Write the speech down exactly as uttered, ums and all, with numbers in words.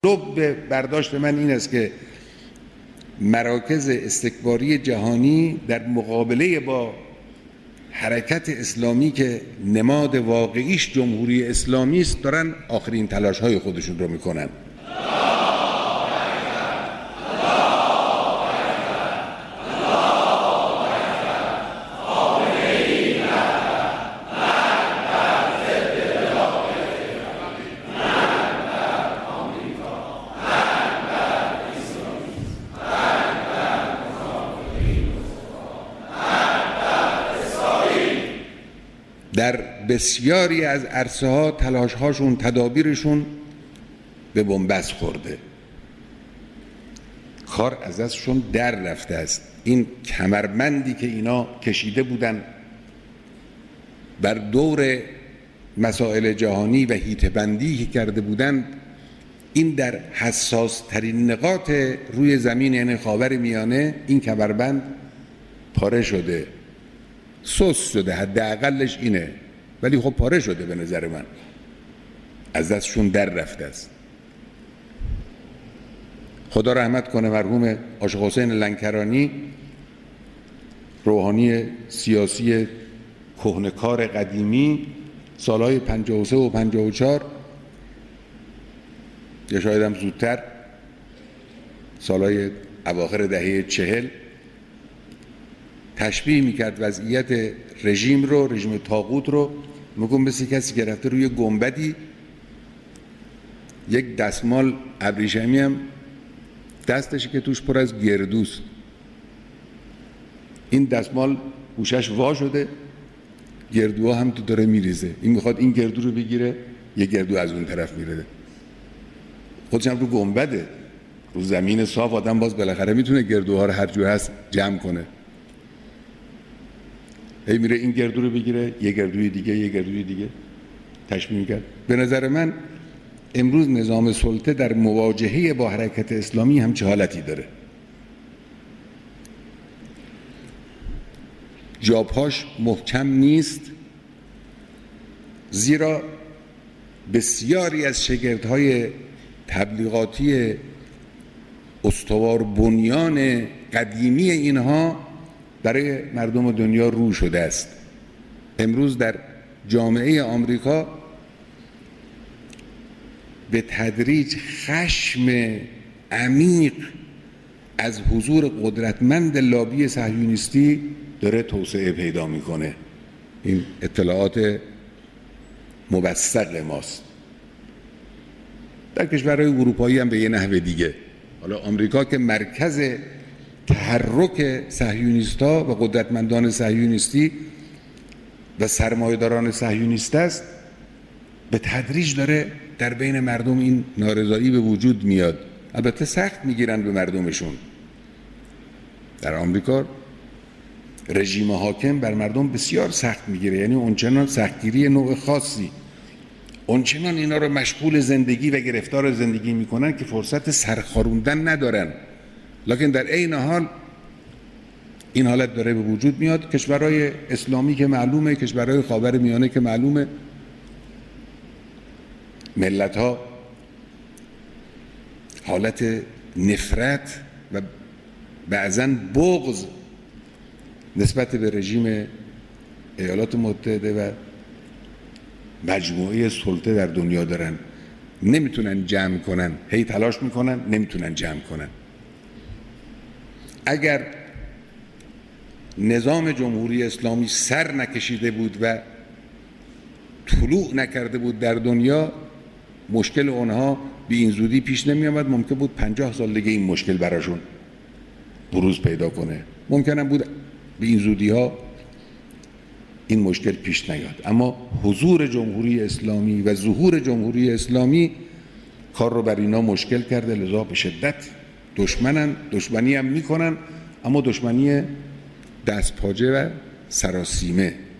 لب برداشت من این است که مراکز استکباری جهانی در مقابله با حرکت اسلامی که نماد واقعیش جمهوری اسلامی است دارن آخرین تلاش‌های خودشون رو میکنن. در بسیاری از عرصه ها تلاش هاشون تدابیرشون به بنبست خورده، کار از ازشون در رفته است. این کمربندی که اینا کشیده بودن بر دور مسائل جهانی و هیته‌بندی که کرده بودند، این در حساس ترین نقاط روی زمین یعنی خاورمیانه این کمربند پاره شده، سوس شده، حداقلش اینه، ولی خب پاره شده. به نظر من از دستشون در رفته است. خدا رحمت کنه مرحوم عاشق حسین لنکرانی، روحانی سیاسی کهنه‌کار قدیمی، سالهای پنجاه و سه و پنجاه و چهار یا شاید هم زودتر، سالهای اواخر دهه چهل، تشبیه میکرد وضعیت رژیم رو، رژیم طاغوت رو، میگم مثل کسی که رفته روی گنبدی، یک دستمال ابریشمی هم دستشه که توش پر از گردوست، این دستمال گوشش وا شده، گردوها هم تو داره میریزه، این میخواد این گردو رو بگیره، یک گردو از اون طرف میره، خودش هم رو گنبده، رو زمین صاف آدم باز بالاخره میتونه گردوها رو هر جور هست جمع کنه، هی میره این گردو رو بگیره، یه گردوی دیگه، یه گردوی دیگه، تشبیه میکرد. به نظر من امروز نظام سلطه در مواجهه با حرکت اسلامی همچه حالتی داره. جابهاش محکم نیست، زیرا بسیاری از شگردهای تبلیغاتی استوار بنیان قدیمی اینها برای مردم دنیا رو شده است. امروز در جامعه آمریکا به تدریج خشم عمیق از حضور قدرتمند لابی صهیونیستی داره توسعه پیدا میکنه. این اطلاعات موثق ماست. در کشورهای اروپایی هم به یه نحو دیگه. حالا آمریکا که مرکز تحرک صهیونیست‌ها و قدرتمندان صهیونیستی و سرمایه‌داران صهیونیست است، به تدریج داره در بین مردم این نارضایی به وجود میاد. البته سخت میگیرن به مردمشون. در آمریکا رژیم حاکم بر مردم بسیار سخت میگیره، یعنی اونچنان سختگیری نوع خاصی، اونچنان اینا رو مشغول زندگی و گرفتار زندگی میکنن که فرصت سرخاروندن ندارن. لکن در عین حال این حالت داره به وجود میاد. کشورهای اسلامی که معلومه، کشورهای خاورمیانه که معلومه، ملت ها حالت نفرت و بعضاً بغض نسبت به رژیم ایالات متحده و مجموعه سلطه در دنیا دارن، نمیتونن جمع کنن، هی تلاش میکنن نمیتونن جمع کنن. اگر نظام جمهوری اسلامی سر نکشیده بود و طلوع نکرده بود در دنیا، مشکل اونها به این زودی پیش نمی آمد. ممکن بود پنجاه سال دیگه این مشکل براشون بروز پیدا کنه، ممکنم بود به این زودی ها این مشکل پیش نیاد. اما حضور جمهوری اسلامی و ظهور جمهوری اسلامی کار رو بر اینا مشکل کرده، لذا به شدت دشمنن، دشمنی هم میکنن، اما دشمنی دست پاچه و سراسیمه.